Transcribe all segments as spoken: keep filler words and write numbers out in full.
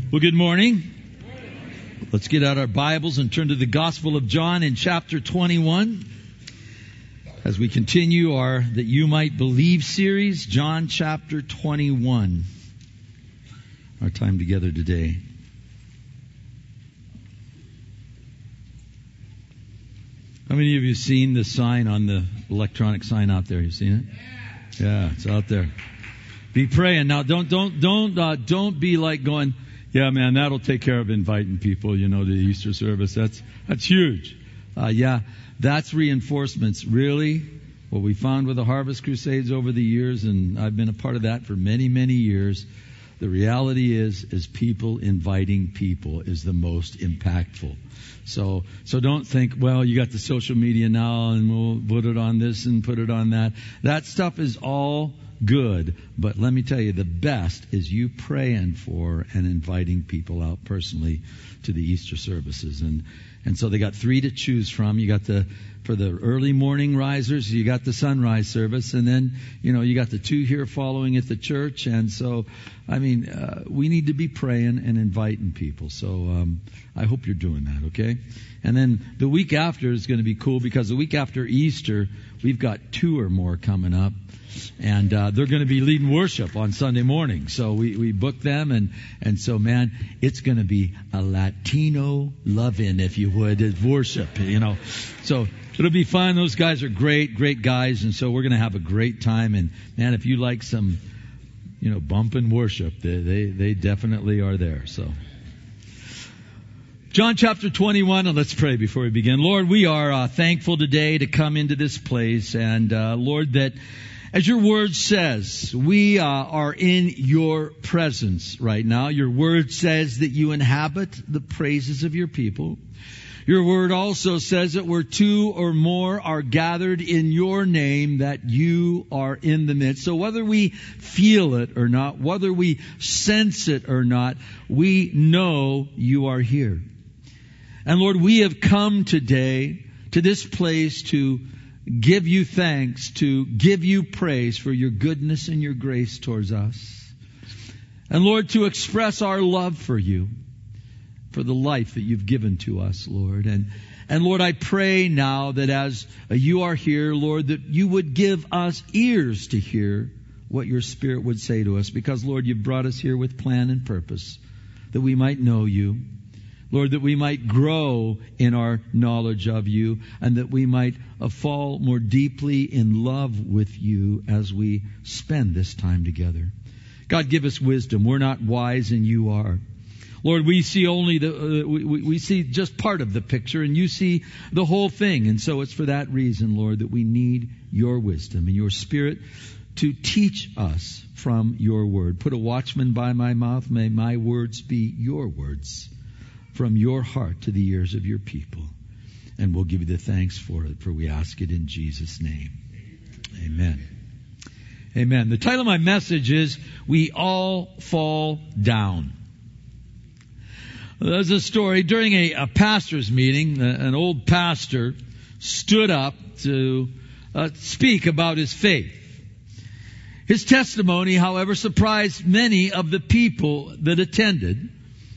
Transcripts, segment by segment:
Well, good morning. Let's get out our Bibles and turn to the Gospel of John in chapter twenty-one. As we continue our That You Might Believe series, John chapter twenty-one. Our time together today. How many of you have seen the sign on the electronic sign out there? You seen it? Yeah, it's out there. Be praying. Now, don't, don't, don't, uh, don't be like going, yeah, man, that'll take care of inviting people, you know, to the Easter service. That's, that's huge. Uh, yeah, that's reinforcements. Really, what we found with the Harvest Crusades over the years, and I've been a part of that for many, many years, the reality is, is people inviting people is the most impactful. So, so don't think, well, you got the social media now and we'll put it on this and put it on that. That stuff is all good. But let me tell you, the best is you praying for and inviting people out personally to the Easter services. And, and so they got three to choose from. You got the, for the early morning risers, you got the sunrise service. And then, you know, you got the two here following at the church. And so, I mean, uh, we need to be praying and inviting people. So, um, I hope you're doing that, okay? And then the week after is going to be cool because the week after Easter, we've got two or more coming up. And uh, they're going to be leading worship on Sunday morning. So we, we booked them. And, and so, man, it's going to be a Latino love-in, if you would, at worship, you know. So it'll be fun. Those guys are great, great guys. And so we're going to have a great time. And, man, if you like some, you know, bumping worship, they, they, they definitely are there. So John chapter twenty-one, and let's pray before we begin. Lord, we are uh, thankful today to come into this place. And, uh, Lord, that as your word says, we uh, are in your presence right now. Your word says that you inhabit the praises of your people. Your word also says that where two or more are gathered in your name, that you are in the midst. So whether we feel it or not, whether we sense it or not, we know you are here. And Lord, we have come today to this place to give you thanks, to give you praise for your goodness and your grace towards us. And Lord, to express our love for you, for the life that you've given to us, Lord. And, and Lord, I pray now that as you are here, Lord, that you would give us ears to hear what your Spirit would say to us. Because, Lord, you've brought us here with plan and purpose, that we might know you. Lord, that we might grow in our knowledge of you, and that we might uh, fall more deeply in love with you as we spend this time together. God, give us wisdom. We're not wise, and you are. Lord, we see only the, uh, we, we see just part of the picture, and you see the whole thing. And so it's for that reason, Lord, that we need your wisdom and your Spirit to teach us from your word. Put a watchman by my mouth. May my words be your words, from your heart to the ears of your people. And we'll give you the thanks for it, for we ask it in Jesus' name. Amen. Amen. The title of my message is, We All Fall Down. There's a story. During a, a pastor's meeting, an old pastor stood up to uh, speak about his faith. His testimony, however, surprised many of the people that attended,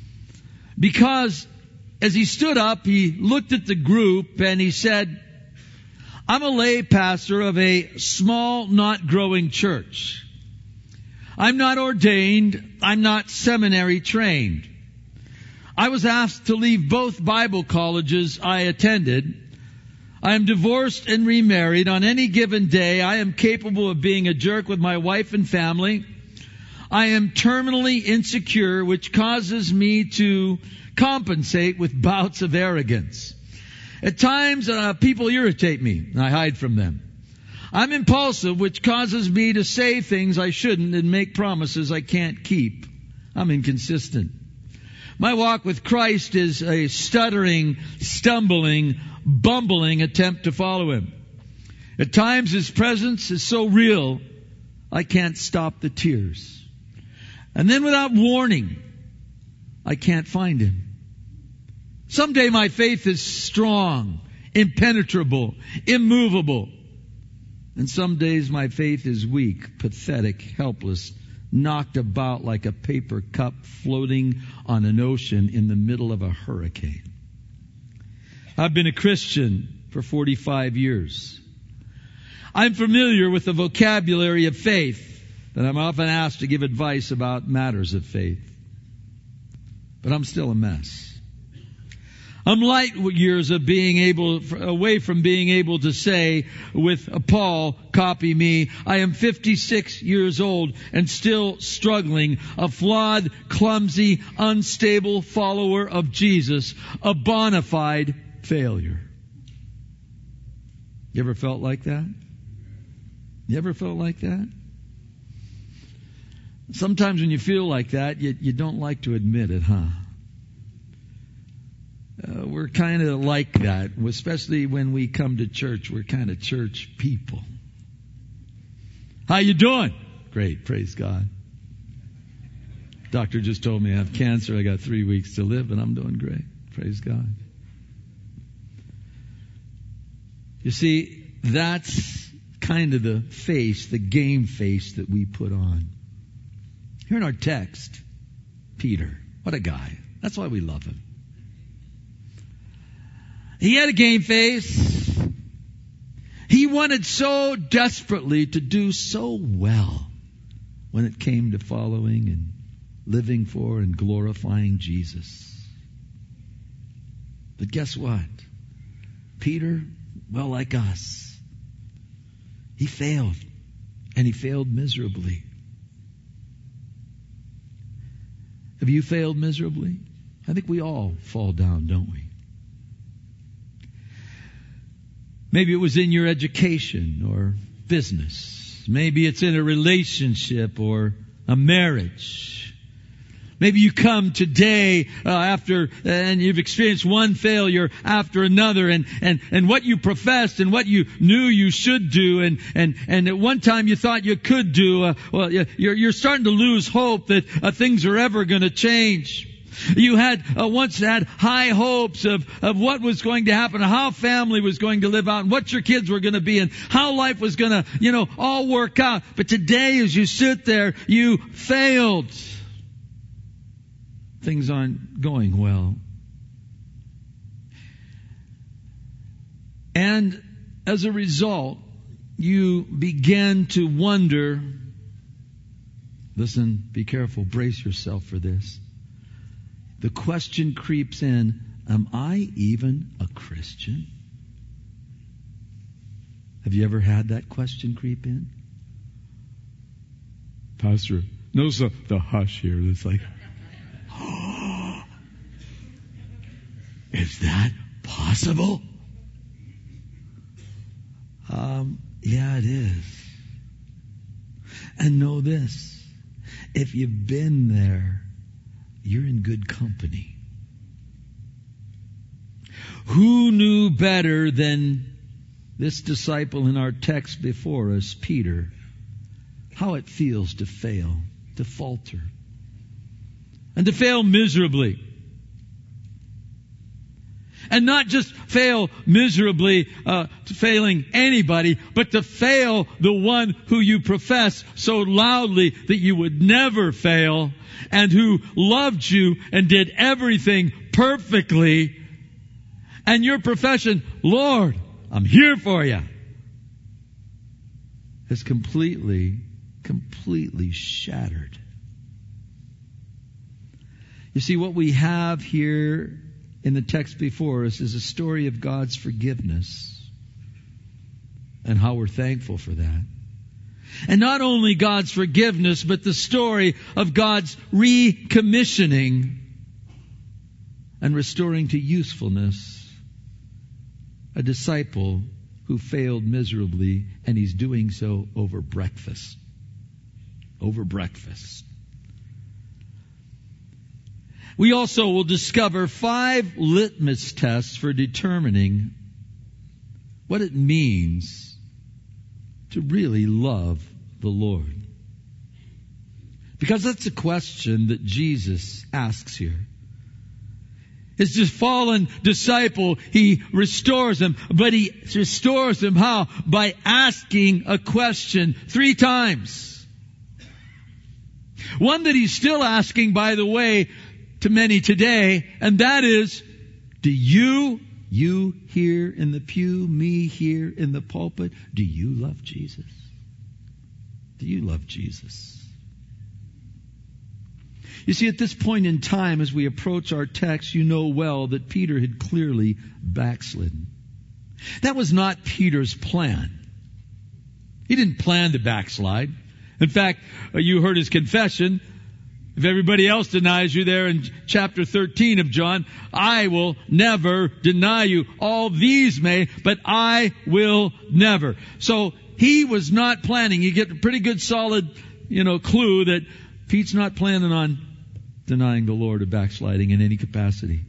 because as he stood up, he looked at the group and he said, I'm a lay pastor of a small, not growing church. I'm not ordained. I'm not seminary trained. I was asked to leave both Bible colleges I attended. I am divorced and remarried. On any given day, I am capable of being a jerk with my wife and family. I am terminally insecure, which causes me to compensate with bouts of arrogance. At times, uh, people irritate me. I hide from them. I'm impulsive, which causes me to say things I shouldn't and make promises I can't keep. I'm inconsistent. My walk with Christ is a stuttering, stumbling, bumbling attempt to follow him. At times, his presence is so real, I can't stop the tears. And then without warning, I can't find him. Someday my faith is strong, impenetrable, immovable. And some days my faith is weak, pathetic, helpless, knocked about like a paper cup floating on an ocean in the middle of a hurricane. I've been a Christian for forty-five years. I'm familiar with the vocabulary of faith, and I'm often asked to give advice about matters of faith. But I'm still a mess. I'm light years of being able, away from being able to say with Paul, copy me, I am fifty-six years old and still struggling, a flawed, clumsy, unstable follower of Jesus, a bona fide failure. You ever felt like that? You ever felt like that? Sometimes when you feel like that, you, you don't like to admit it, huh? Uh, we're kind of like that, especially when we come to church. We're kind of church people. How you doing? Great, praise God. Doctor just told me I have cancer. I got three weeks to live, and I'm doing great. Praise God. You see, that's kind of the face, the game face that we put on. Here in our text, Peter, what a guy. That's why we love him. He had a game face. He wanted so desperately to do so well when it came to following and living for and glorifying Jesus. But guess what? Peter, well, like us, he failed, and he failed miserably. Have you failed miserably? I think we all fall down, don't we? Maybe it was in your education or business. Maybe it's in a relationship or a marriage. Maybe you come today uh, after and you've experienced one failure after another, and, and, and what you professed and what you knew you should do, and, and, and at one time you thought you could do, uh, well, you're, you're starting to lose hope that uh, things are ever going to change. You had uh, once had high hopes of, of what was going to happen, how family was going to live out, and what your kids were going to be, and how life was going to, you know, all work out. But today, as you sit there, you failed. Things aren't going well. And as a result, you begin to wonder, listen, be careful, brace yourself for this. The question creeps in, am I even a Christian? Have you ever had that question creep in? Pastor, notice the, the hush here. It's like, oh, is that possible? Um, yeah, it is. And know this, if you've been there, you're in good company. Who knew better than this disciple in our text before us, Peter, how it feels to fail, to falter, and to fail miserably? And not just fail miserably, uh, to failing anybody, but to fail the one who you profess so loudly that you would never fail, and who loved you and did everything perfectly. And your profession, Lord, I'm here for you, is completely, completely shattered. You see, what we have here in the text before us is a story of God's forgiveness and how we're thankful for that. And not only God's forgiveness, but the story of God's recommissioning and restoring to usefulness a disciple who failed miserably, and he's doing so over breakfast. Over breakfast. We also will discover five litmus tests for determining what it means to really love the Lord. Because that's a question that Jesus asks here. His just fallen disciple, he restores him, but he restores him how? By asking a question three times. One that he's still asking, by the way, to many today, and that is, do you, you here in the pew, me here in the pulpit, do you love Jesus? Do you love Jesus? You see, at this point in time, as we approach our text, you know well that Peter had clearly backslidden. That was not Peter's plan. He didn't plan to backslide. In fact, you heard his confession. If everybody else denies you there in chapter thirteen of John, I will never deny you. All these may, but I will never. So he was not planning. You get a pretty good solid, you know, clue that Pete's not planning on denying the Lord or backsliding in any capacity.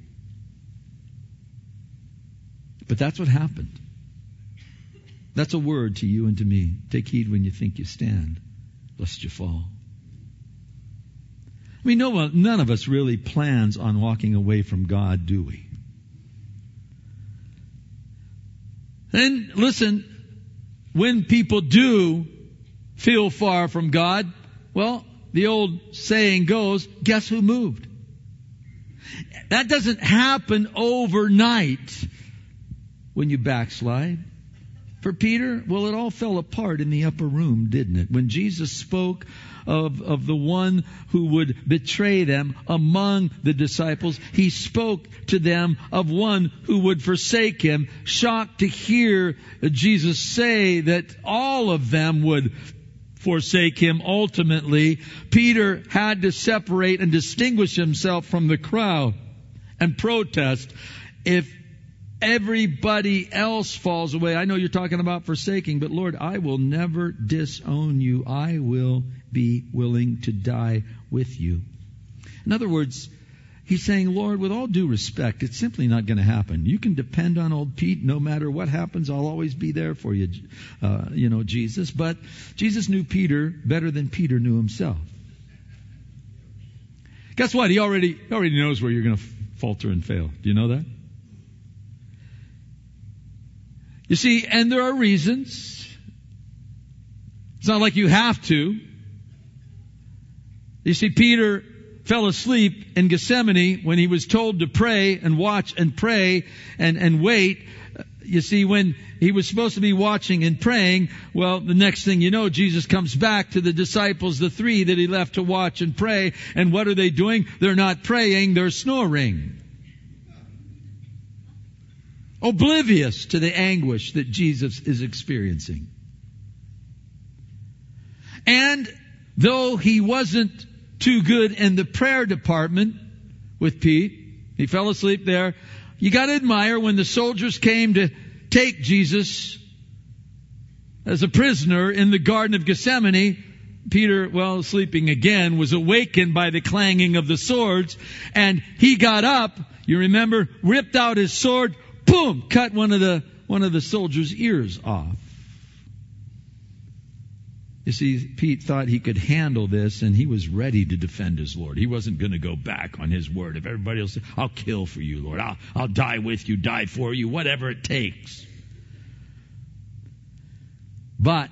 But that's what happened. That's a word to you and to me. Take heed when you think you stand, lest you fall. I mean, no, none of us really plans on walking away from God, do we? And listen, when people do feel far from God, well, the old saying goes, guess who moved? That doesn't happen overnight when you backslide. For Peter, well, it all fell apart in the upper room, didn't it? When Jesus spoke of, of the one who would betray them among the disciples, he spoke to them of one who would forsake him. Shocked to hear Jesus say that all of them would forsake him ultimately, Peter had to separate and distinguish himself from the crowd and protest. If everybody else falls away, I know you're talking about forsaking, but Lord, I will never disown you. I will be willing to die with you. In other words, he's saying, Lord, with all due respect, it's simply not going to happen. You can depend on old Pete. No matter what happens, I'll always be there for you, uh, you know, Jesus. But Jesus knew Peter better than Peter knew himself. Guess what? He already, he already knows where you're going to falter and fail. Do you know that? You see, and there are reasons. It's not like you have to. You see, Peter fell asleep in Gethsemane when he was told to pray and watch and pray and, and wait. You see, when he was supposed to be watching and praying, well, the next thing you know, Jesus comes back to the disciples, the three that he left to watch and pray. And what are they doing? They're not praying, they're snoring. Oblivious to the anguish that Jesus is experiencing. And though he wasn't too good in the prayer department with Pete, he fell asleep there. You got to admire when the soldiers came to take Jesus as a prisoner in the Garden of Gethsemane. Peter, well, sleeping again, was awakened by the clanging of the swords, and he got up, you remember, ripped out his sword, boom, cut one of the one of the soldiers' ears off. You see, Pete thought he could handle this, and he was ready to defend his Lord. He wasn't going to go back on his word. If everybody else said, I'll kill for you, Lord. I'll, I'll die with you, die for you, whatever it takes. But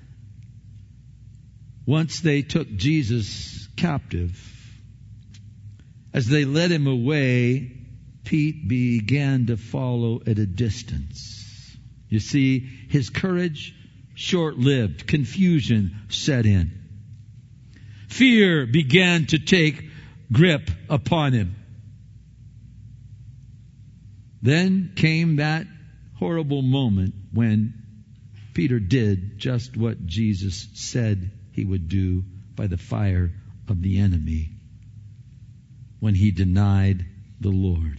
once they took Jesus captive, as they led him away, Pete began to follow at a distance. You see, his courage, short-lived. Confusion set in. Fear began to take grip upon him. Then came that horrible moment when Peter did just what Jesus said he would do by the fire of the enemy, when he denied the Lord.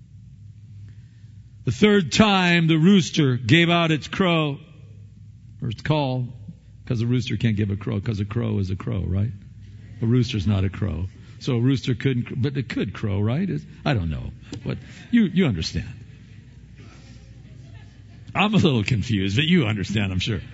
The third time the rooster gave out its crow, or its call, because a rooster can't give a crow, because a crow is a crow, right? A rooster's not a crow. So a rooster couldn't, but it could crow, right? It's, I don't know. But you, you understand. I'm a little confused, but you understand, I'm sure.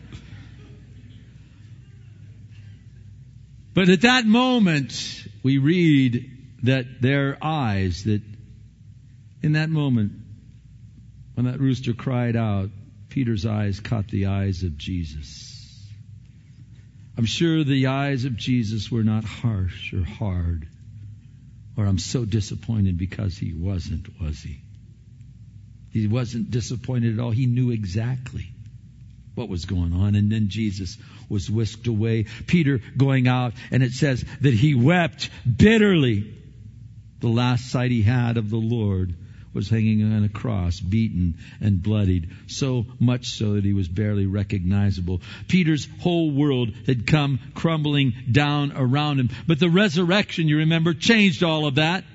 But at that moment, we read that their eyes, that in that moment, when that rooster cried out, Peter's eyes caught the eyes of Jesus. I'm sure the eyes of Jesus were not harsh or hard, or I'm so disappointed, because he wasn't, was he? He wasn't disappointed at all. He knew exactly what was going on. And then Jesus was whisked away. Peter going out, and it says that he wept bitterly. The last sight he had of the Lord was hanging on a cross, beaten and bloodied, so much so that he was barely recognizable. Peter's whole world had come crumbling down around him. But the resurrection, you remember, changed all of that.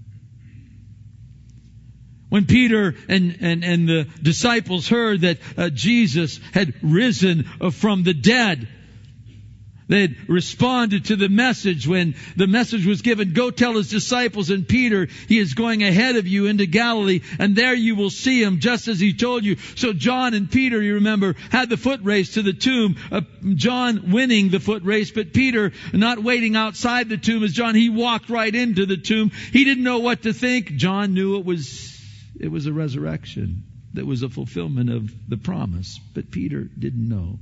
When Peter and, and, and the disciples heard that uh, Jesus had risen uh, from the dead, they had responded to the message when the message was given, go tell his disciples and Peter, he is going ahead of you into Galilee, and there you will see him just as he told you. So John and Peter, you remember, had the foot race to the tomb, uh, John winning the foot race, but Peter not waiting outside the tomb as John. He walked right into the tomb. He didn't know what to think. John knew it was, it was a resurrection that was a fulfillment of the promise, but Peter didn't know.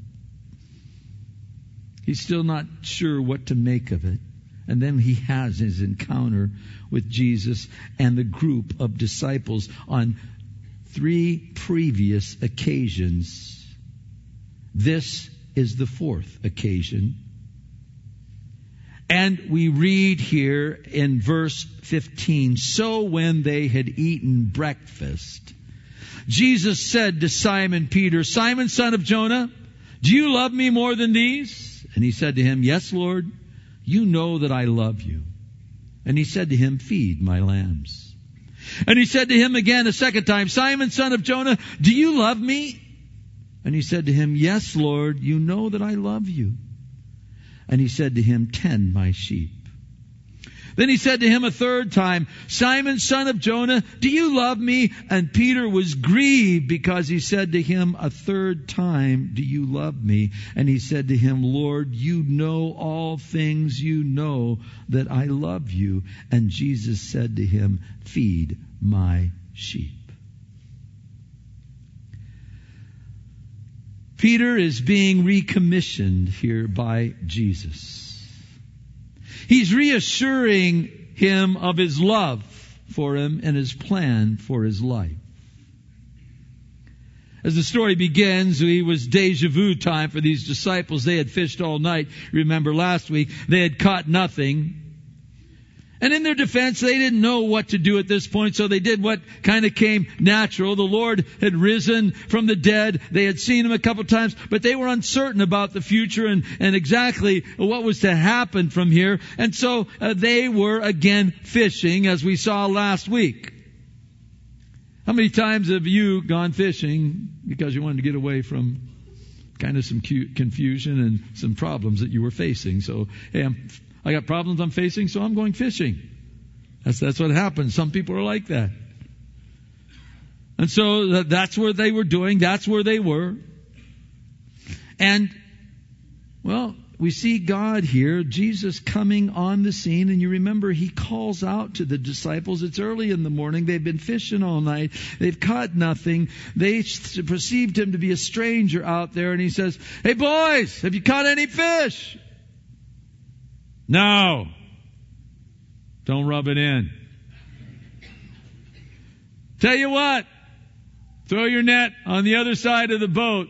He's still not sure what to make of it. And then he has his encounter with Jesus and the group of disciples on three previous occasions. This is the fourth occasion. And we read here in verse fifteen, so when they had eaten breakfast, Jesus said to Simon Peter, Simon, son of Jonah, do you love me more than these? And he said to him, yes, Lord, you know that I love you. And he said to him, feed my lambs. And he said to him again a second time, Simon, son of Jonah, do you love me? And he said to him, yes, Lord, you know that I love you. And he said to him, tend my sheep. Then he said to him a third time, Simon, son of Jonah, do you love me? And Peter was grieved because he said to him a third time, do you love me? And he said to him, Lord, you know all things. You know that I love you. And Jesus said to him, feed my sheep. Peter is being recommissioned here by Jesus. He's reassuring him of his love for him and his plan for his life. As the story begins, it was deja vu time for these disciples. They had fished all night. Remember last week, they had caught nothing. And in their defense, they didn't know what to do at this point, so they did what kind of came natural. The Lord had risen from the dead. They had seen him a couple of times, but they were uncertain about the future and, and exactly what was to happen from here. And so uh, they were again fishing, as we saw last week. How many times have you gone fishing because you wanted to get away from kind of some cute confusion and some problems that you were facing? So, hey, I'm I got problems I'm facing, so I'm going fishing. That's that's what happens. Some people are like that. And so that's where they were doing. That's where they were. And, well, we see God here, Jesus coming on the scene. And you remember he calls out to the disciples. It's early in the morning. They've been fishing all night. They've caught nothing. They perceived him to be a stranger out there. And he says, hey, boys, have you caught any fish? No. Don't rub it in. Tell you what, throw your net on the other side of the boat.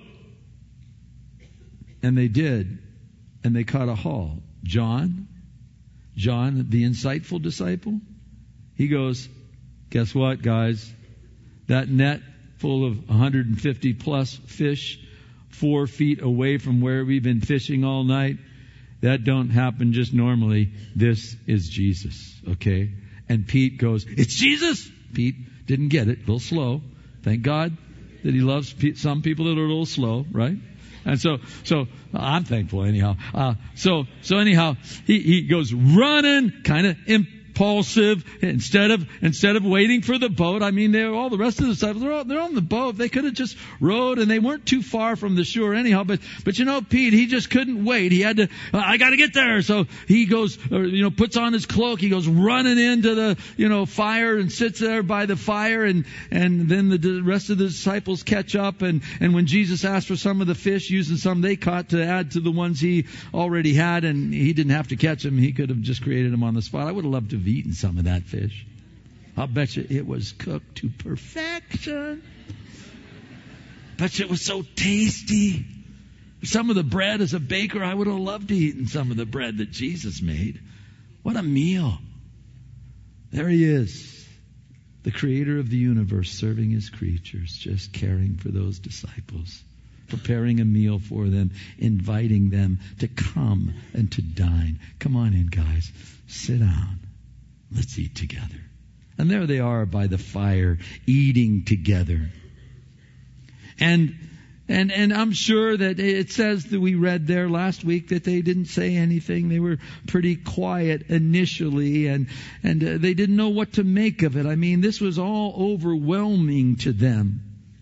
And they did. And they caught a haul. John, John, the insightful disciple, he goes, guess what, guys? That net full of one hundred fifty plus fish, four feet away from where we've been fishing all night, that don't happen just normally. This is Jesus, okay? And Pete goes, it's Jesus? Pete didn't get it, a little slow. Thank God that he loves some people that are a little slow, right? And so, so I'm thankful anyhow. Uh, so, so anyhow, he, he goes running, kind of impulsive. Instead of instead of waiting for the boat, I mean, they were, all the rest of the disciples, they're, all, they're on the boat. They could have just rowed, and they weren't too far from the shore anyhow. But but you know, Pete, he just couldn't wait. He had to. Uh, I got to get there. So he goes, or, you know, puts on his cloak. He goes running into the you know fire and sits there by the fire, and and then the, the rest of the disciples catch up. And and when Jesus asked for some of the fish, using some they caught to add to the ones he already had, and he didn't have to catch them. He could have just created them on the spot. I would have loved to have eaten some of that fish. I'll bet you it was cooked to perfection. Bet you it was so tasty. Some of the bread, as a baker, I would have loved to have eaten some of the bread that Jesus made. What a meal. There he is, the creator of the universe, serving his creatures, just caring for those disciples, preparing a meal for them, inviting them to come and to dine. Come on in, guys. Sit down. Let's eat together. And there they are by the fire, eating together. And and and I'm sure that it says that we read there last week that they didn't say anything. They were pretty quiet initially, and and uh, they didn't know what to make of it. I mean, this was all overwhelming to them.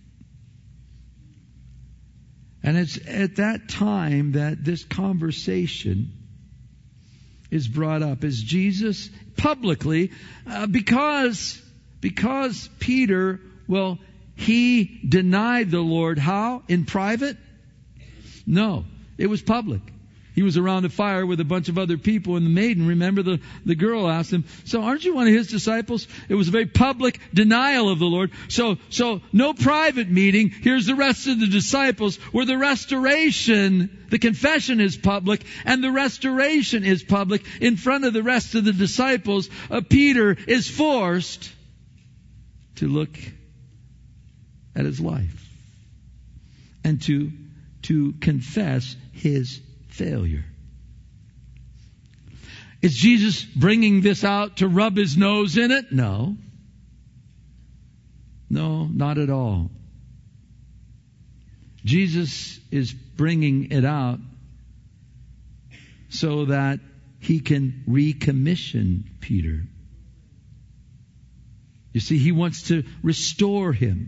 And it's at that time that this conversation is brought up as Jesus publicly, uh, because, because Peter, well, he denied the Lord. How? In private? No, it was public. He was around a fire with a bunch of other people, and the maiden, remember the, the girl asked him, so aren't you one of his disciples? It was a very public denial of the Lord. So, so no private meeting. Here's the rest of the disciples, where the restoration, the confession is public, and the restoration is public. In front of the rest of the disciples, uh, Peter is forced to look at his life and to, to confess his failure. Is Jesus bringing this out to rub his nose in it? No. No, not at all. Jesus is bringing it out so that he can recommission Peter. You see, he wants to restore him.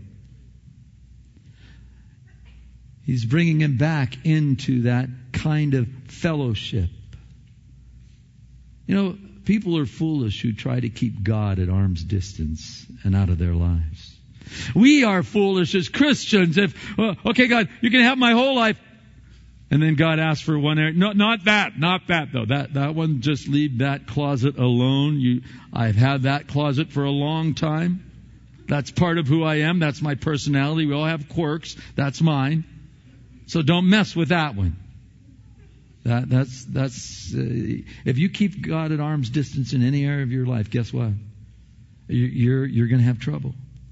He's bringing him back into that kind of fellowship. You know, people are foolish who try to keep God at arm's distance and out of their lives. We are foolish as Christians if, well, okay, God, you can have my whole life. And then God asks for one area. No, not that, not that though. That, that one, just leave that closet alone. You, I've had that closet for a long time. That's part of who I am. That's my personality. We all have quirks. That's mine. So don't mess with that one. That, that's, that's, uh, if you keep God at arm's distance in any area of your life, guess what? You're, you're going to have trouble.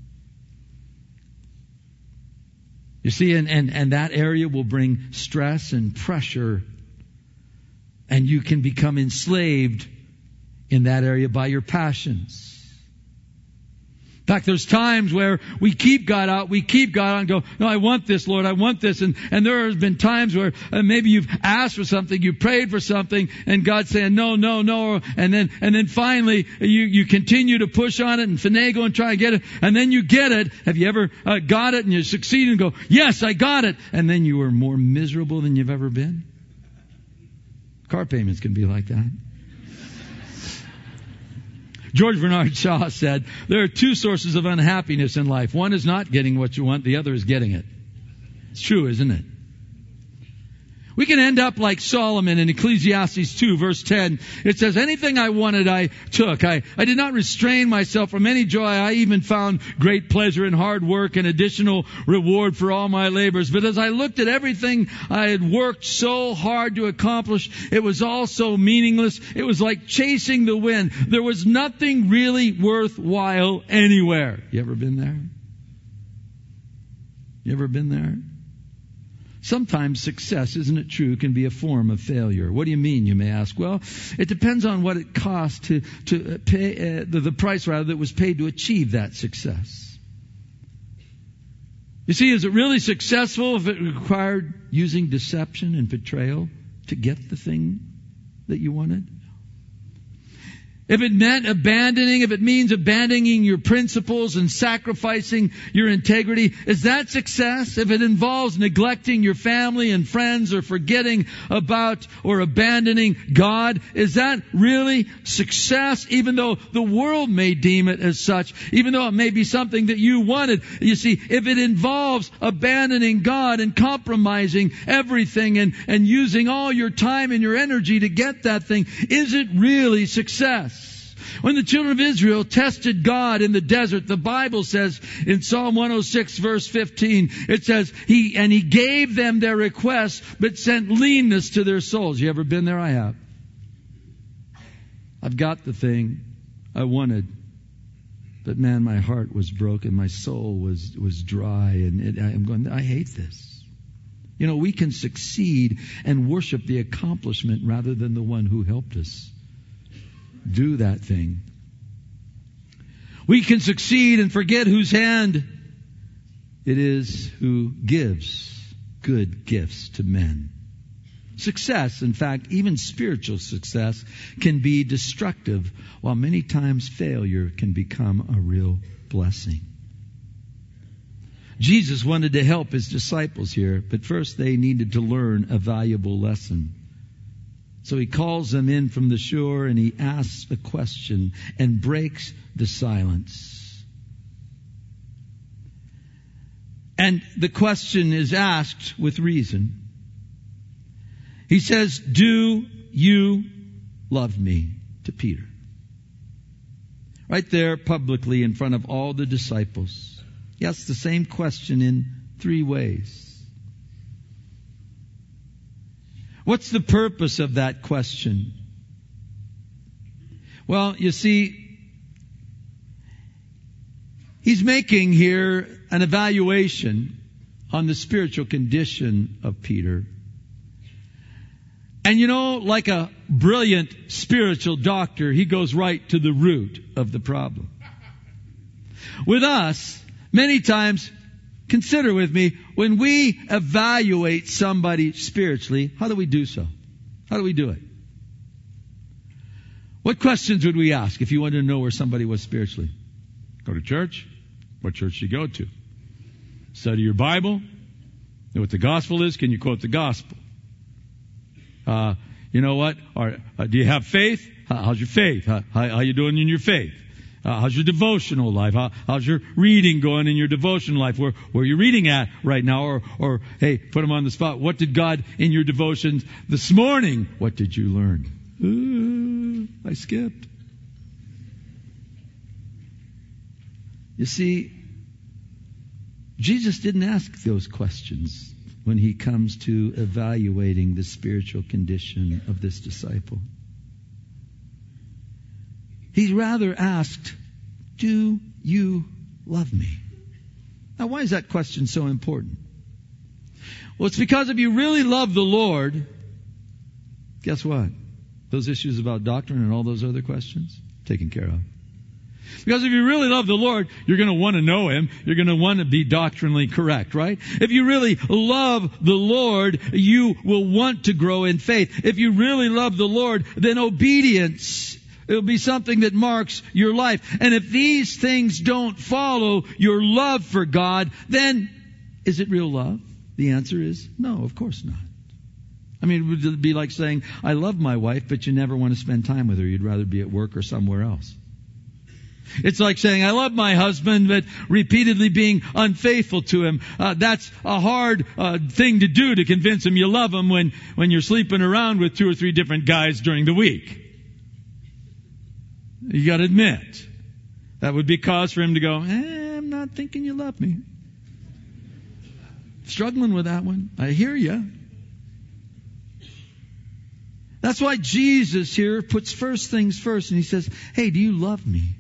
You see, and, and, and that area will bring stress and pressure, and you can become enslaved in that area by your passions. In fact, there's times where we keep God out, we keep God out and go, no, I want this, Lord, I want this. And, and there have been times where uh, maybe you've asked for something, you prayed for something, and God's saying, no, no, no. And then, and then finally, you, you continue to push on it and finagle and try and get it. And then you get it. Have you ever uh, got it and you succeed and go, yes, I got it. And then you are more miserable than you've ever been? Car payments can be like that. George Bernard Shaw said, there are two sources of unhappiness in life. One is not getting what you want. The other is getting it. It's true, isn't it? We can end up like Solomon in Ecclesiastes two, verse ten. It says, anything I wanted, I took. I, I did not restrain myself from any joy. I even found great pleasure in hard work and additional reward for all my labors. But as I looked at everything I had worked so hard to accomplish, it was all so meaningless. It was like chasing the wind. There was nothing really worthwhile anywhere. You ever been there? You ever been there? Sometimes success, isn't it true, can be a form of failure. What do you mean, you may ask? Well, it depends on what it costs to, to pay, uh, the, the price rather that was paid to achieve that success. You see, is it really successful if it required using deception and betrayal to get the thing that you wanted? If it meant abandoning, if it means abandoning your principles and sacrificing your integrity, is that success? If it involves neglecting your family and friends or forgetting about or abandoning God, is that really success? Even though the world may deem it as such, even though it may be something that you wanted. You see, if it involves abandoning God and compromising everything and, and using all your time and your energy to get that thing, is it really success? When the children of Israel tested God in the desert, the Bible says in Psalm one oh six verse fifteen, it says, He and He gave them their requests, but sent leanness to their souls. You ever been there? I have. I've got the thing I wanted, but man, my heart was broken. My soul was, was dry, and it, I'm going, I hate this. You know, we can succeed and worship the accomplishment rather than the one who helped us do that thing. We can succeed and forget whose hand it is who gives good gifts to men. Success, in fact, even spiritual success, can be destructive, while many times failure can become a real blessing. Jesus wanted to help His disciples here, but first they needed to learn a valuable lesson. So He calls them in from the shore and He asks a question and breaks the silence. And the question is asked with reason. He says, "Do you love me?" to Peter. Right there publicly in front of all the disciples. He asks the same question in three ways. What's the purpose of that question? Well, you see, He's making here an evaluation on the spiritual condition of Peter. And you know, like a brilliant spiritual doctor, he goes right to the root of the problem. With us, many times, consider with me, when we evaluate somebody spiritually, how do we do so? How do we do it? What questions would we ask if you wanted to know where somebody was spiritually? Go to church? What church do you go to? Study your Bible? Know what the gospel is? Can you quote the gospel? Uh, you know what? Or, uh, do you have faith? How, how's your faith? How, how, how you doing in your faith? Uh, how's your devotional life? How, how's your reading going in your devotional life? Where, where are you reading at right now? Or, or, hey, put them on the spot. What did God in your devotions this morning? What did you learn? Ooh, I skipped. You see, Jesus didn't ask those questions when He comes to evaluating the spiritual condition of this disciple. He rather asked, "Do you love me?" Now, why is that question so important? Well, it's because if you really love the Lord, guess what? Those issues about doctrine and all those other questions, taken care of. Because if you really love the Lord, you're going to want to know Him. You're going to want to be doctrinally correct, right? If you really love the Lord, you will want to grow in faith. If you really love the Lord, then obedience, it'll be something that marks your life. And if these things don't follow your love for God, then is it real love? The answer is no, of course not. I mean, it would be like saying, I love my wife, but you never want to spend time with her. You'd rather be at work or somewhere else. It's like saying, I love my husband, but repeatedly being unfaithful to him. Uh, that's a hard uh, thing to do, to convince him you love him when, when you're sleeping around with two or three different guys during the week. You got to admit, that would be cause for him to go, eh, I'm not thinking you love me. Struggling with that one. I hear you. That's why Jesus here puts first things first, and He says, hey, do you love me?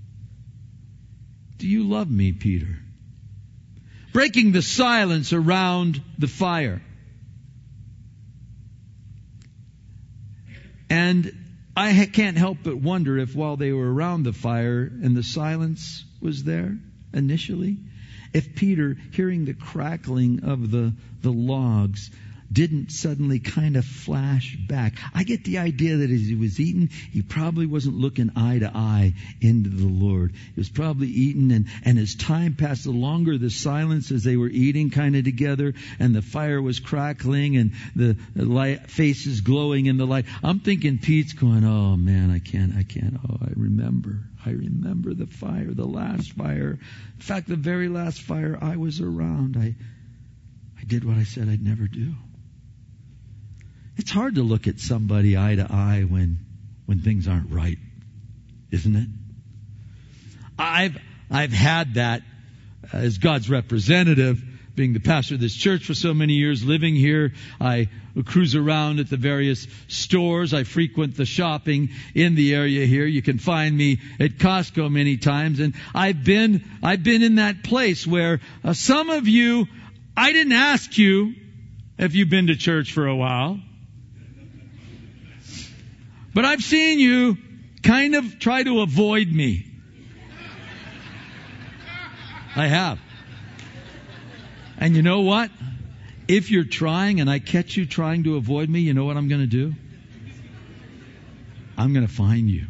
Do you love me, Peter? Breaking the silence around the fire. And I can't help but wonder if while they were around the fire and the silence was there initially, if Peter, hearing the crackling of the, the logs, didn't suddenly kind of flash back. I get the idea that as he was eating, he probably wasn't looking eye to eye into the Lord. He was probably eating, and, and as time passed, the longer the silence as they were eating kind of together, and the fire was crackling, and the light, faces glowing in the light. I'm thinking Pete's going, oh man, I can't, I can't, oh, I remember. I remember the fire, the last fire. In fact, the very last fire I was around, I, I did what I said I'd never do. It's hard to look at somebody eye to eye when, when things aren't right, isn't it? I've, I've had that as God's representative, being the pastor of this church for so many years, living here. I cruise around at the various stores. I frequent the shopping in the area here. You can find me at Costco many times. And I've been, I've been in that place where uh, some of you, I didn't ask you if you've been to church for a while. But I've seen you kind of try to avoid me. I have. And you know what? If you're trying and I catch you trying to avoid me, you know what I'm going to do? I'm going to find you.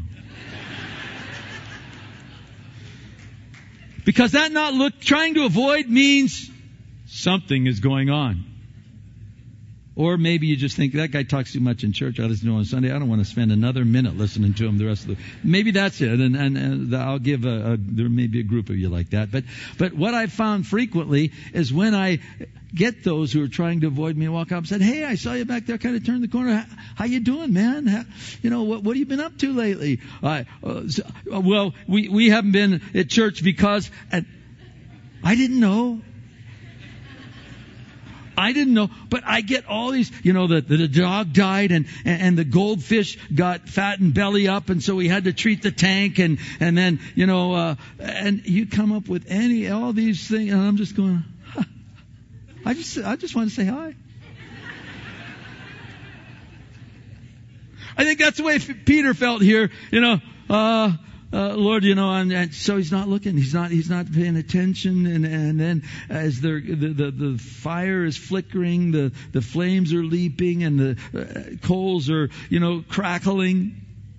Because that not look, trying to avoid means something is going on. Or maybe you just think, that guy talks too much in church. I listen to him on Sunday. I don't want to spend another minute listening to him the rest of the... Maybe that's it. And, and, and I'll give a, a... There may be a group of you like that. But, but what I've found frequently is when I get those who are trying to avoid me and walk up and said, hey, I saw you back there, kind of turned the corner. How, how you doing, man? How, you know, what, what have you been up to lately? Uh, uh, so, uh, well, we, we haven't been at church because... And I didn't know. I didn't know, but I get all these, you know, the, the, the dog died and, and the goldfish got fat and belly up, and so we had to treat the tank, and, and then, you know, uh, and you come up with any, all these things, and I'm just going, huh. I just, I just want to say hi. I think that's the way Peter felt here, you know, uh, Uh, Lord, you know, and, and so he's not looking. He's not. He's not paying attention. And, and then, as the, the the fire is flickering, the the flames are leaping, and the uh, coals are, you know, crackling.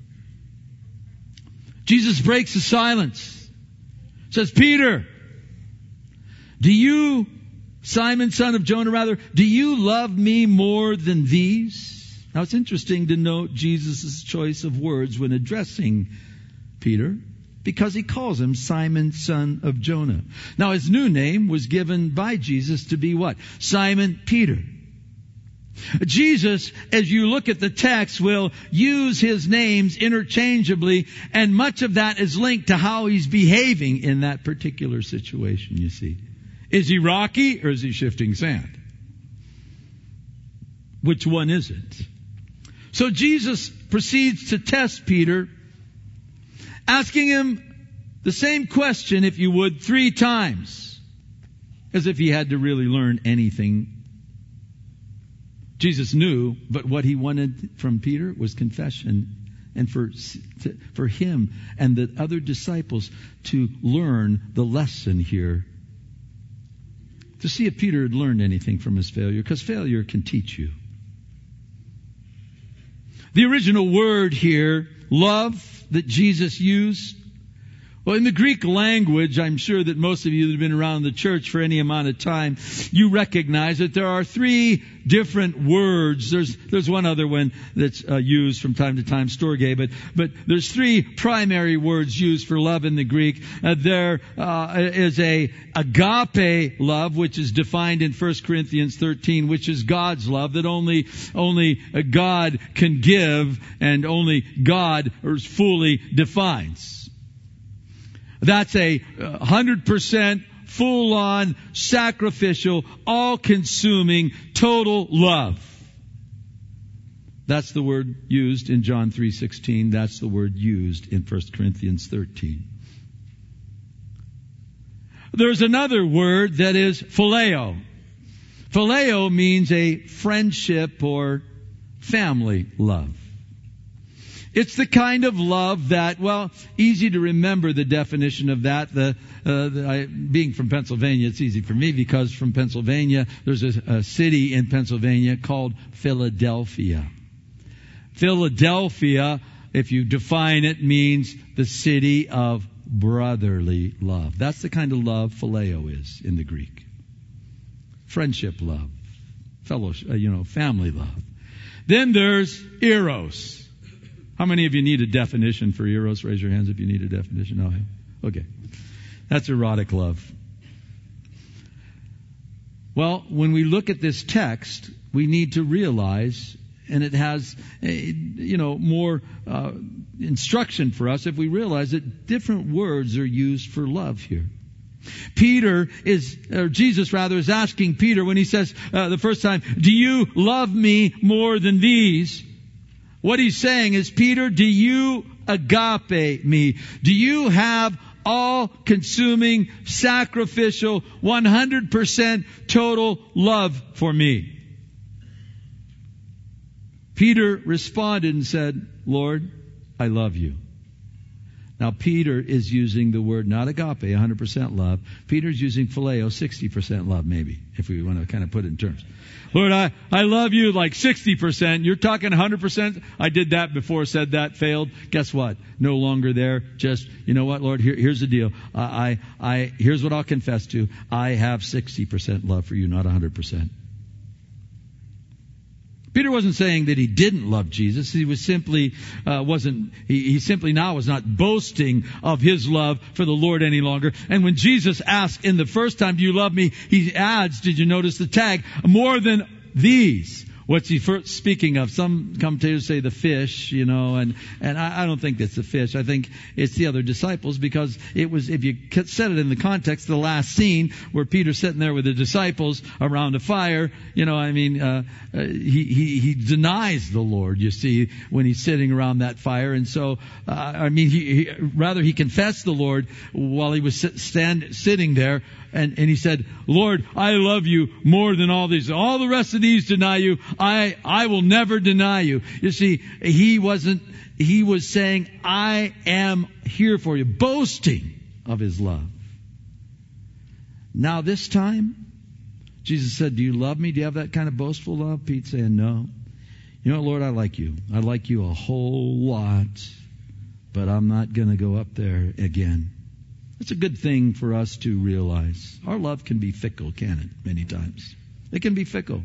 Jesus breaks the silence. Says, Peter, do you, Simon, son of Jonah, rather, do you love me more than these? Now, it's interesting to note Jesus' choice of words when addressing Peter, because he calls him Simon, son of Jonah. Now, his new name was given by Jesus to be what? Simon Peter. Jesus, as you look at the text, will use his names interchangeably, and much of that is linked to how he's behaving in that particular situation, you see. Is he rocky or is he shifting sand? Which one is it? So Jesus proceeds to test Peter, asking him the same question, if you would, three times, as if he had to really learn anything. Jesus knew, but what he wanted from Peter was confession, and for to, for him and the other disciples to learn the lesson here, to see if Peter had learned anything from his failure, because failure can teach you. The original word here, love, that Jesus used, well, in the Greek language, I'm sure that most of you that have been around the church for any amount of time, you recognize that there are three different words. There's there's one other one that's uh, used from time to time, storge, but but there's three primary words used for love in the Greek. Uh, there uh, is a agape love, which is defined in First Corinthians thirteen, which is God's love that only only God can give and only God fully defines. That's a one hundred percent full-on, sacrificial, all-consuming, total love. That's the word used in John three sixteen. That's the word used in First Corinthians thirteen. There's another word that is phileo. Phileo means a friendship or family love. It's the kind of love that, well, easy to remember the definition of that. The, uh, the I, being from Pennsylvania, it's easy for me because from Pennsylvania, there's a, a city in Pennsylvania called Philadelphia. Philadelphia, if you define it, means the city of brotherly love. That's the kind of love phileo is in the Greek. Friendship love, fellowship, uh, you know, family love. Then there's eros. How many of you need a definition for eros? Raise your hands if you need a definition. Oh, okay. That's erotic love. Well, when we look at this text, we need to realize, and it has, you know, more uh, instruction for us if we realize that different words are used for love here. Peter is, or Jesus rather, is asking Peter when he says uh, the first time, "Do you love me more than these?" What he's saying is, Peter, do you agape me? Do you have all-consuming, sacrificial, one hundred percent total love for me? Peter responded and said, "Lord, I love you." Now, Peter is using the word not agape, one hundred percent love. Peter's using phileo, sixty percent love, maybe, if we want to kind of put it in terms. Lord, I, I love you like sixty percent. You're talking one hundred percent. I did that before, said that, failed. Guess what? No longer there. Just, you know what, Lord, here, here's the deal. I, I, I, here's what I'll confess to. I have sixty percent love for you, not one hundred percent. Peter wasn't saying that he didn't love Jesus. He was simply, uh, wasn't, he, he simply now was not boasting of his love for the Lord any longer. And when Jesus asked in the first time, "Do you love me?" he adds, did you notice the tag? "More than these." What's he first speaking of? Some commentators say the fish, you know, and, and I, I don't think that's the fish. I think it's the other disciples, because it was, if you set it in the context of the last scene where Peter's sitting there with the disciples around a fire, you know, I mean, uh, uh, he, he, he denies the Lord, you see, when he's sitting around that fire. And so, uh, I mean, he, he, rather he confessed the Lord while he was sit, stand, sitting there. And, and he said, "Lord, I love you more than all these. All the rest of these deny you. I, I will never deny you." You see, he wasn't, he was saying, "I am here for you," boasting of his love. Now this time, Jesus said, "Do you love me? Do you have that kind of boastful love?" Pete saying, "No." "You know what, Lord, I like you. I like you a whole lot, but I'm not going to go up there again." It's a good thing for us to realize. Our love can be fickle, can it? Many times. It can be fickle.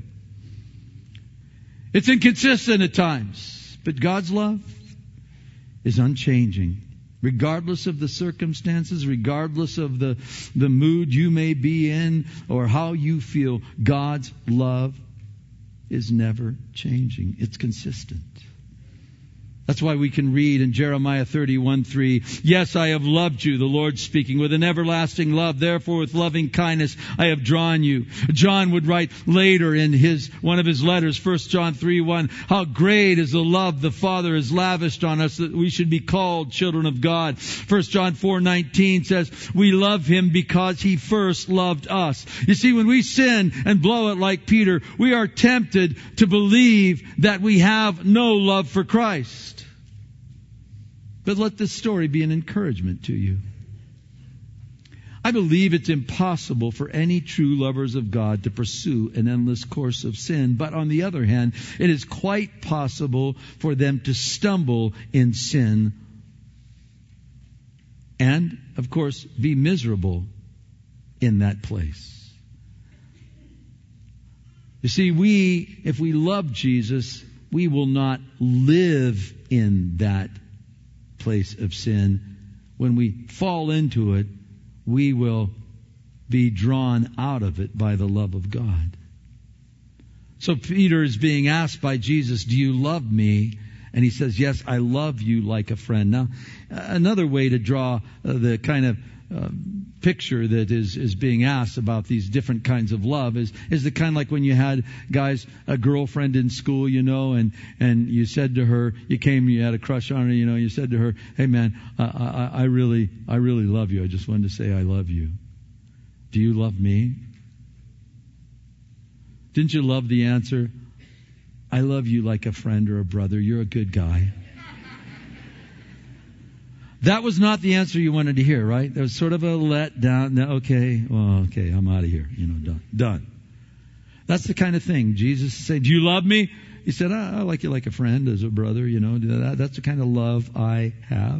It's inconsistent at times. But God's love is unchanging. Regardless of the circumstances, regardless of the, the mood you may be in or how you feel, God's love is never changing. It's consistent. That's why we can read in Jeremiah thirty-one three, "Yes, I have loved you," the Lord speaking, "with an everlasting love. Therefore, with loving kindness, I have drawn you." John would write later in his one of his letters, First John three one, "How great is the love the Father has lavished on us that we should be called children of God." First John four nineteen says, "We love him because he first loved us." You see, when we sin and blow it like Peter, we are tempted to believe that we have no love for Christ. But let this story be an encouragement to you. I believe it's impossible for any true lovers of God to pursue an endless course of sin. But on the other hand, it is quite possible for them to stumble in sin and, of course, be miserable in that place. You see, we, if we love Jesus, we will not live in that place of sin. When we fall into it, we will be drawn out of it by the love of God. So Peter is being asked by Jesus, "Do you love me?" And he says, "Yes, I love you like a friend." Now, another way to draw the kind of uh, picture that is, is being asked about these different kinds of love is, is the kind like when you had, guys, a girlfriend in school, you know, and, and you said to her, you came, you had a crush on her, you know, you said to her, "Hey man, I, I, I really, I really love you. I just wanted to say I love you. Do you love me?" Didn't you love the answer? "I love you like a friend or a brother. You're a good guy." That was not the answer you wanted to hear, right? There was sort of a letdown. No, okay, well, okay, I'm out of here. You know, done. Done. That's the kind of thing. Jesus said, do you love me? He said, I, I like you like a friend, as a brother, you know. That, that's the kind of love I have.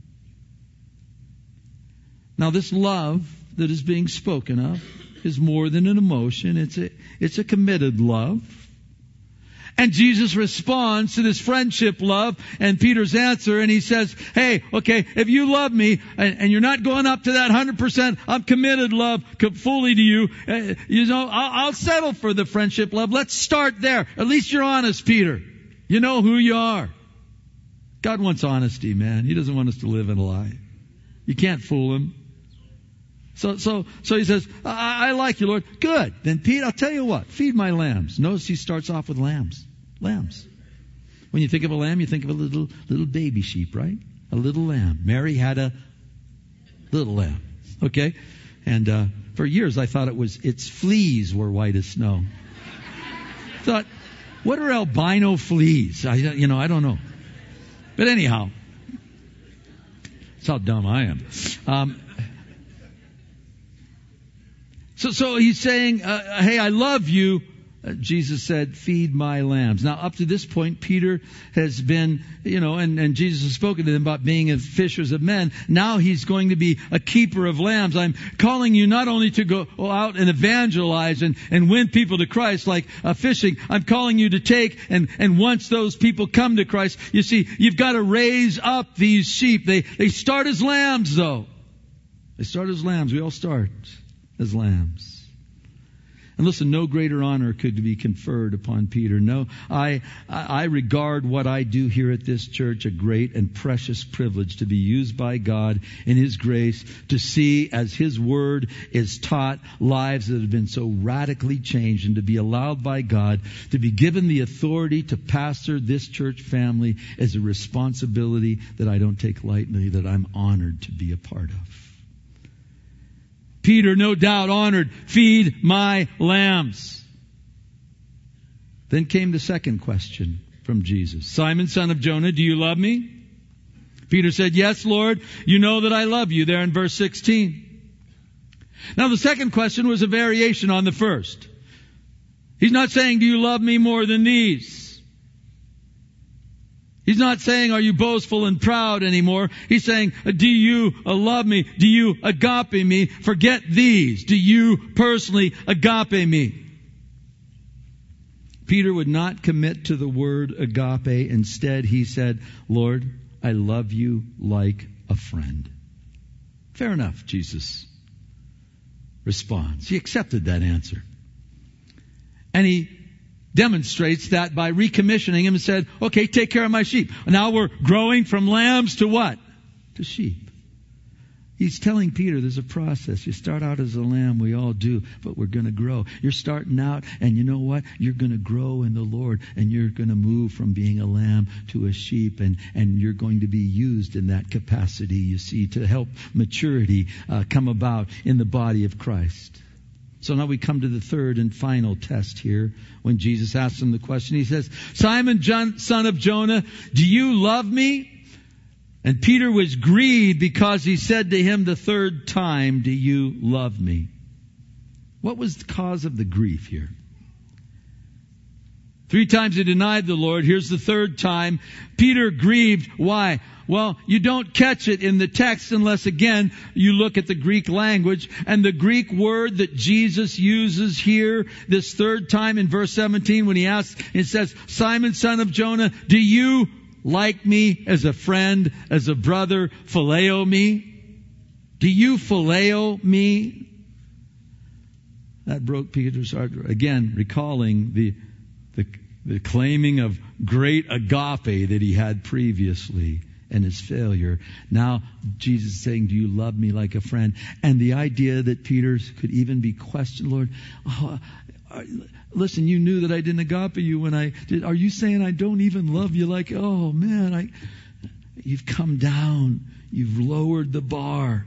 Now, this love that is being spoken of is more than an emotion. It's a, it's a committed love. And Jesus responds to this friendship love and Peter's answer, and he says, hey, okay, if you love me and, and you're not going up to that one hundred percent, I'm committed love fully to you, uh, you know, I'll, I'll settle for the friendship love. Let's start there. At least you're honest, Peter. You know who you are. God wants honesty, man. He doesn't want us to live in a lie. You can't fool him. So, so, so he says, I, I like you, Lord. Good. Then Pete, I'll tell you what, feed my lambs. Notice he starts off with lambs. Lambs. When you think of a lamb, you think of a little, little baby sheep, right? A little lamb. Mary had a little lamb. Okay? And, uh, for years I thought it was, its fleas were white as snow. Thought, what are albino fleas? I, you know, I don't know. But anyhow, that's how dumb I am. Um, So, so he's saying, uh, hey, I love you. Uh, Jesus said, feed my lambs. Now, up to this point, Peter has been, you know, and, and Jesus has spoken to them about being a fishers of men. Now he's going to be a keeper of lambs. I'm calling you not only to go out and evangelize and, and win people to Christ like uh, fishing. I'm calling you to take, and, and once those people come to Christ, you see, you've got to raise up these sheep. They, they start as lambs, though. They start as lambs. We all start as lambs. And listen, no greater honor could be conferred upon Peter. No, I, I regard what I do here at this church a great and precious privilege to be used by God in His grace to see as His Word is taught lives that have been so radically changed, and to be allowed by God to be given the authority to pastor this church family is a responsibility that I don't take lightly, that I'm honored to be a part of. Peter, no doubt, honored, feed my lambs. Then came the second question from Jesus. Simon, son of Jonah, do you love me? Peter said, yes, Lord, you know that I love you, there in verse sixteen. Now the second question was a variation on the first. He's not saying, do you love me more than these? He's not saying, are you boastful and proud anymore? He's saying, do you love me? Do you agape me? Forget these. Do you personally agape me? Peter would not commit to the word agape. Instead, he said, Lord, I love you like a friend. Fair enough, Jesus responds. He accepted that answer. And he demonstrates that by recommissioning him and said, okay, take care of my sheep. Now we're growing from lambs to what? To sheep. He's telling Peter there's a process. You start out as a lamb, we all do, but we're going to grow. You're starting out, and you know what? You're going to grow in the Lord, and you're going to move from being a lamb to a sheep, and, and you're going to be used in that capacity, you see, to help maturity uh, come about in the body of Christ. So now we come to the third and final test here. When Jesus asks him the question, he says, Simon, John, son of Jonah, do you love me? And Peter was grieved because he said to him the third time, do you love me? What was the cause of the grief here? Three times he denied the Lord. Here's the third time. Peter grieved. Why? Well, you don't catch it in the text unless, again, you look at the Greek language. And the Greek word that Jesus uses here, this third time in verse seventeen, when he asks, it says, Simon, son of Jonah, do you like me as a friend, as a brother, phileo me? Do you phileo me? That broke Peter's heart. Again, recalling the, the, the claiming of great agape that he had previously and his failure. Now Jesus is saying, do you love me like a friend? And the idea that Peter could even be questioned, Lord, oh, listen, you knew that I didn't agape you when I did. Are you saying I don't even love you? Like, oh man, I, you've come down. You've lowered the bar.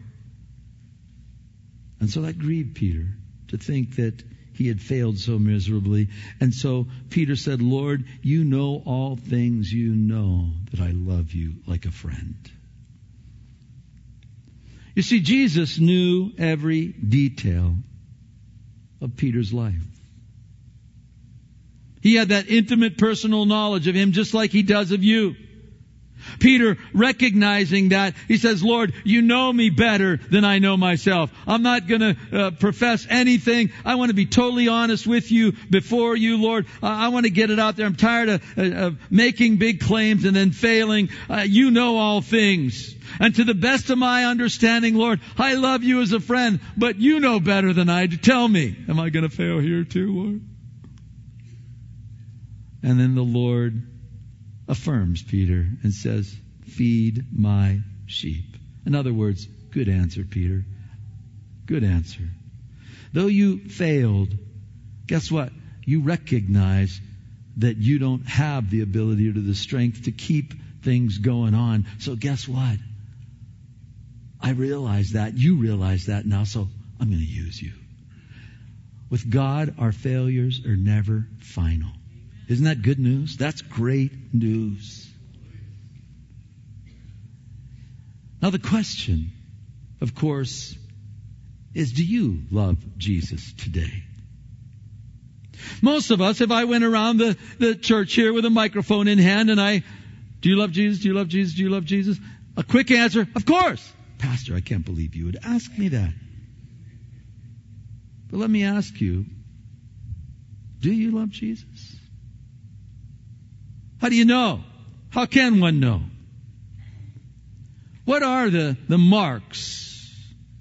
And so that grieved Peter to think that he had failed so miserably. And so Peter said, Lord, you know all things. You know that I love you like a friend. You see, Jesus knew every detail of Peter's life. He had that intimate personal knowledge of him just like he does of you. Peter, recognizing that, he says, Lord, you know me better than I know myself. I'm not going to uh, profess anything. I want to be totally honest with you before you, Lord. Uh, I want to get it out there. I'm tired of, uh, of making big claims and then failing. Uh, you know all things. And to the best of my understanding, Lord, I love you as a friend, but you know better than I do. Tell me, am I going to fail here too, Lord? And then the Lord affirms Peter and says, feed my sheep. In other words, good answer, Peter. Good answer. Though you failed, guess what? You recognize that you don't have the ability or the strength to keep things going on. So guess what? I realize that. You realize that now, so I'm going to use you. With God, our failures are never final. Isn't that good news? That's great news. Now the question, of course, is do you love Jesus today? Most of us, if I went around the, the church here with a microphone in hand and I, do you love Jesus? Do you love Jesus? Do you love Jesus? A quick answer, of course. Pastor, I can't believe you would ask me that. But let me ask you, do you love Jesus? How do you know? How can one know? What are the, the marks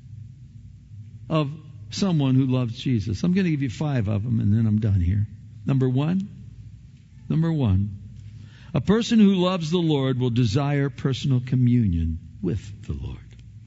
of someone who loves Jesus? I'm going to give you five of them and then I'm done here. Number one, number one, a person who loves the Lord will desire personal communion with the Lord.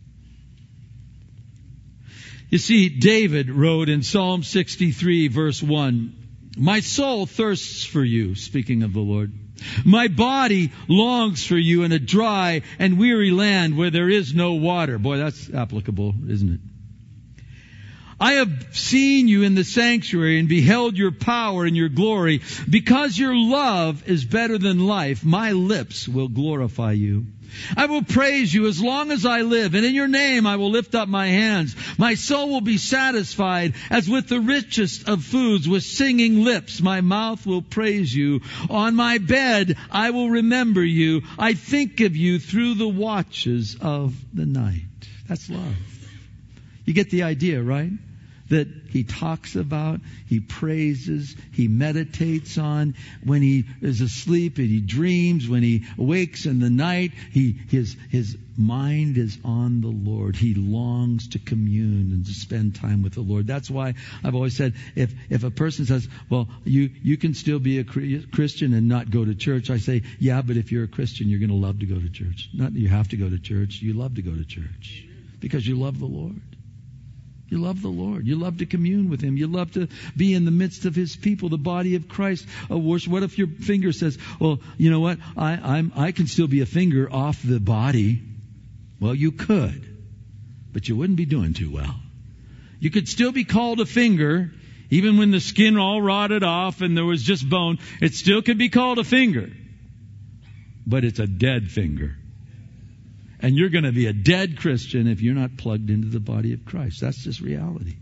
You see, David wrote in Psalm sixty-three, verse one, my soul thirsts for you, speaking of the Lord. My body longs for you in a dry and weary land where there is no water. Boy, that's applicable, isn't it? I have seen you in the sanctuary and beheld your power and your glory. Because your love is better than life, my lips will glorify you. I will praise you as long as I live, and in your name I will lift up my hands. My soul will be satisfied as with the richest of foods, with singing lips. My mouth will praise you. On my bed I will remember you. I think of you through the watches of the night. That's love. You get the idea, right? That he talks about, he praises, he meditates on. When he is asleep and he dreams, when he wakes in the night, he his his mind is on the Lord. He longs to commune and to spend time with the Lord. That's why I've always said, if if a person says, well, you, you can still be a Christian and not go to church, I say, yeah, but if you're a Christian, you're going to love to go to church. Not that you have to go to church, you love to go to church because you love the Lord. You love the Lord. You love to commune with Him. You love to be in the midst of His people, the body of Christ. A worship. What if your finger says, well, you know what? I, I'm, I can still be a finger off the body. Well, you could, but you wouldn't be doing too well. You could still be called a finger, even when the skin all rotted off and there was just bone. It still could be called a finger, but it's a dead finger. And you're going to be a dead Christian if you're not plugged into the body of Christ. That's just reality.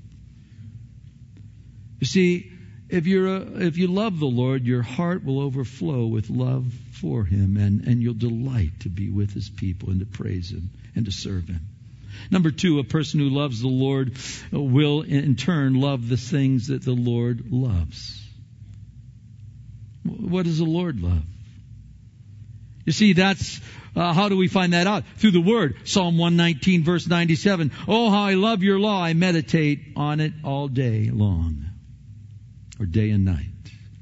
You see, if you're a, if you love the Lord, your heart will overflow with love for Him, and, and you'll delight to be with His people and to praise Him and to serve Him. Number two, a person who loves the Lord will in turn love the things that the Lord loves. What does the Lord love? You see, that's, uh, how do we find that out? Through the Word. Psalm one nineteen, verse ninety-seven. Oh, how I love your law. I meditate on it all day long. Or day and night.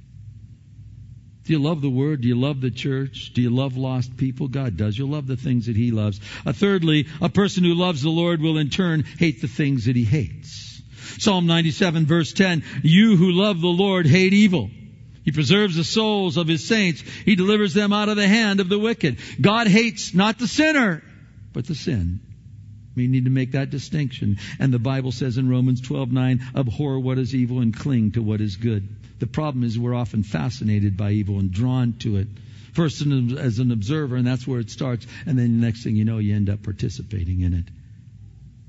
Do you love the Word? Do you love the church? Do you love lost people? God does. You'll love the things that He loves. Uh, thirdly, a person who loves the Lord will in turn hate the things that he hates. Psalm ninety-seven, verse ten. You who love the Lord hate evil. He preserves the souls of His saints. He delivers them out of the hand of the wicked. God hates not the sinner, but the sin. We need to make that distinction. And the Bible says in Romans twelve nine, abhor what is evil and cling to what is good. The problem is we're often fascinated by evil and drawn to it. First as an observer, and that's where it starts. And then the next thing you know, you end up participating in it.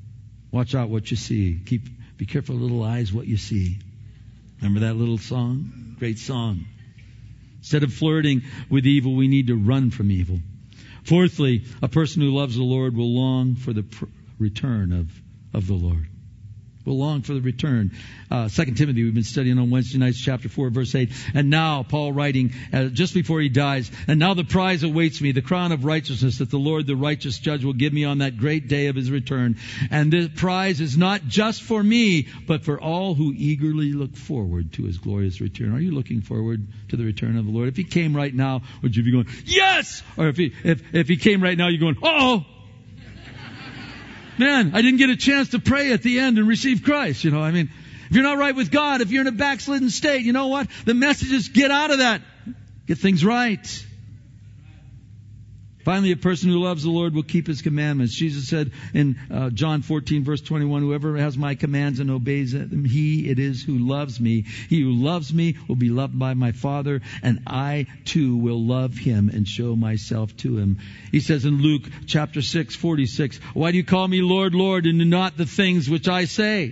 Watch out what you see. Keep, be careful, little eyes, what you see. Remember that little song? Great song. Instead of flirting with evil, we need to run from evil. Fourthly, a person who loves the Lord will long for the pr- return of, of the Lord. Will long for the return. Uh, Second Timothy, we've been studying on Wednesday nights, chapter four, verse eight. And now, Paul writing, uh, just before he dies, and now the prize awaits me, the crown of righteousness that the Lord, the righteous judge, will give me on that great day of his return. And the prize is not just for me, but for all who eagerly look forward to his glorious return. Are you looking forward to the return of the Lord? If he came right now, would you be going, yes? Or if he, if, if he came right now, you're going, uh-oh. Man, I didn't get a chance to pray at the end and receive Christ. You know, I mean, if you're not right with God, if you're in a backslidden state, you know what? The message is get out of that. Get things right. Finally, a person who loves the Lord will keep his commandments. Jesus said in uh, John fourteen, verse twenty-one, whoever has my commands and obeys them, he it is who loves me. He who loves me will be loved by my Father, and I too will love him and show myself to him. He says in Luke chapter six, forty-six, why do you call me Lord, Lord, and do not the things which I say?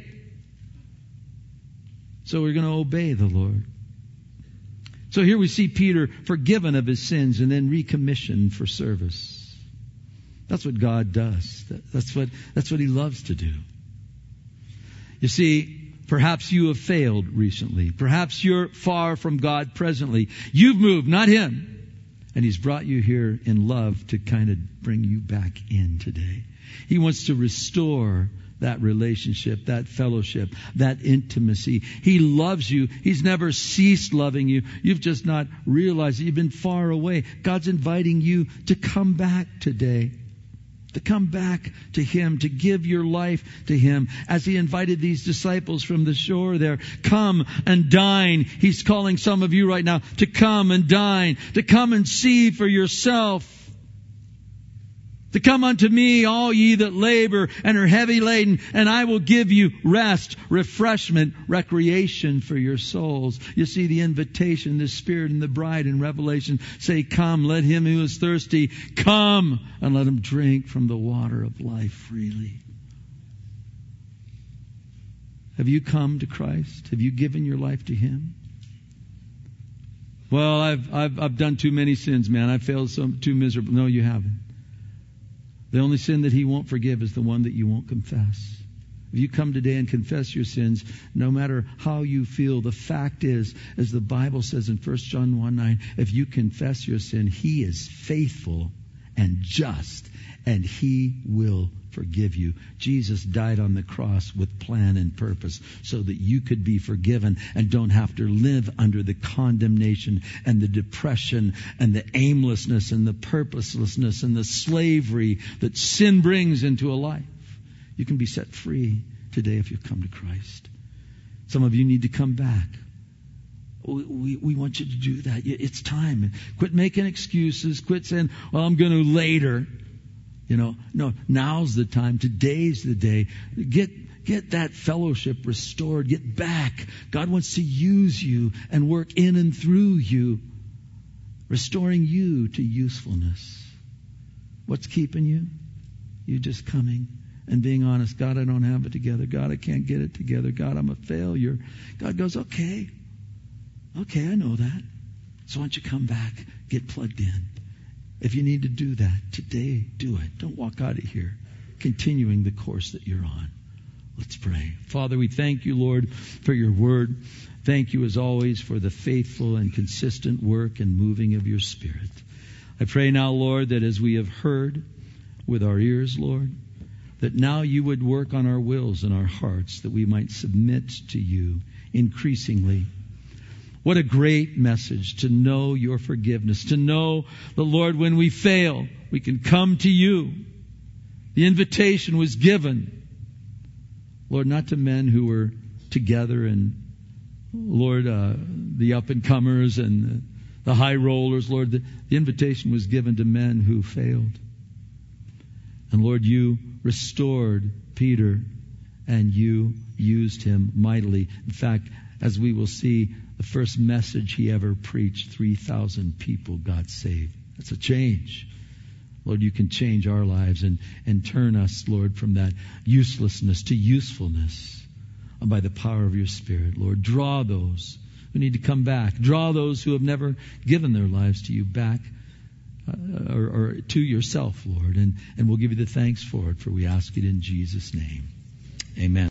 So we're going to obey the Lord. So here we see Peter forgiven of his sins and then recommissioned for service. That's what God does. That's what, that's what he loves to do. You see, perhaps you have failed recently. Perhaps you're far from God presently. You've moved, not him. And he's brought you here in love to kind of bring you back in today. He wants to restore that relationship, that fellowship, that intimacy. He loves you. He's never ceased loving you. You've just not realized that you've been far away. God's inviting you to come back today. To come back to him, to give your life to him. As he invited these disciples from the shore there, come and dine. He's calling some of you right now to come and dine, to come and see for yourself. To come unto me, all ye that labor and are heavy laden, and I will give you rest, refreshment, recreation for your souls. You see the invitation, the Spirit and the bride in Revelation say, come, let him who is thirsty come, and let him drink from the water of life freely. Have you come to Christ? Have you given your life to him? Well, I've I've I've done too many sins, man. I failed so too miserable. No, you haven't. The only sin that he won't forgive is the one that you won't confess. If you come today and confess your sins, no matter how you feel, the fact is, as the Bible says in First John one nine, if you confess your sin, he is faithful and just, and he will forgive you. Jesus died on the cross with plan and purpose so that you could be forgiven and don't have to live under the condemnation and the depression and the aimlessness and the purposelessness and the slavery that sin brings into a life. You can be set free today if you come to Christ. Some of you need to come back. We, we, we want you to do that. It's time. Quit making excuses. Quit saying, well, I'm going to later. You know, no, now's the time. Today's the day. Get, get that fellowship restored. Get back. God wants to use you and work in and through you, restoring you to usefulness. What's keeping you? You just coming and being honest. God, I don't have it together. God, I can't get it together. God, I'm a failure. God goes, okay. Okay, I know that. So why don't you come back, get plugged in. If you need to do that, today, do it. Don't walk out of here continuing the course that you're on. Let's pray. Father, we thank you, Lord, for your word. Thank you, as always, for the faithful and consistent work and moving of your Spirit. I pray now, Lord, that as we have heard with our ears, Lord, that now you would work on our wills and our hearts, that we might submit to you increasingly. What a great message to know your forgiveness, to know the Lord, when we fail, we can come to you. The invitation was given, Lord, not to men who were together and, Lord, uh, the up-and-comers and the high rollers. Lord, the, the invitation was given to men who failed. And Lord, you restored Peter and you used him mightily. In fact, as we will see, the first message he ever preached, three thousand people got saved. That's a change. Lord, you can change our lives and, and turn us, Lord, from that uselessness to usefulness by the power of your Spirit. Lord, draw those who need to come back. Draw those who have never given their lives to you back uh, or, or to yourself, Lord. And, and we'll give you the thanks for it, for we ask it in Jesus' name. Amen.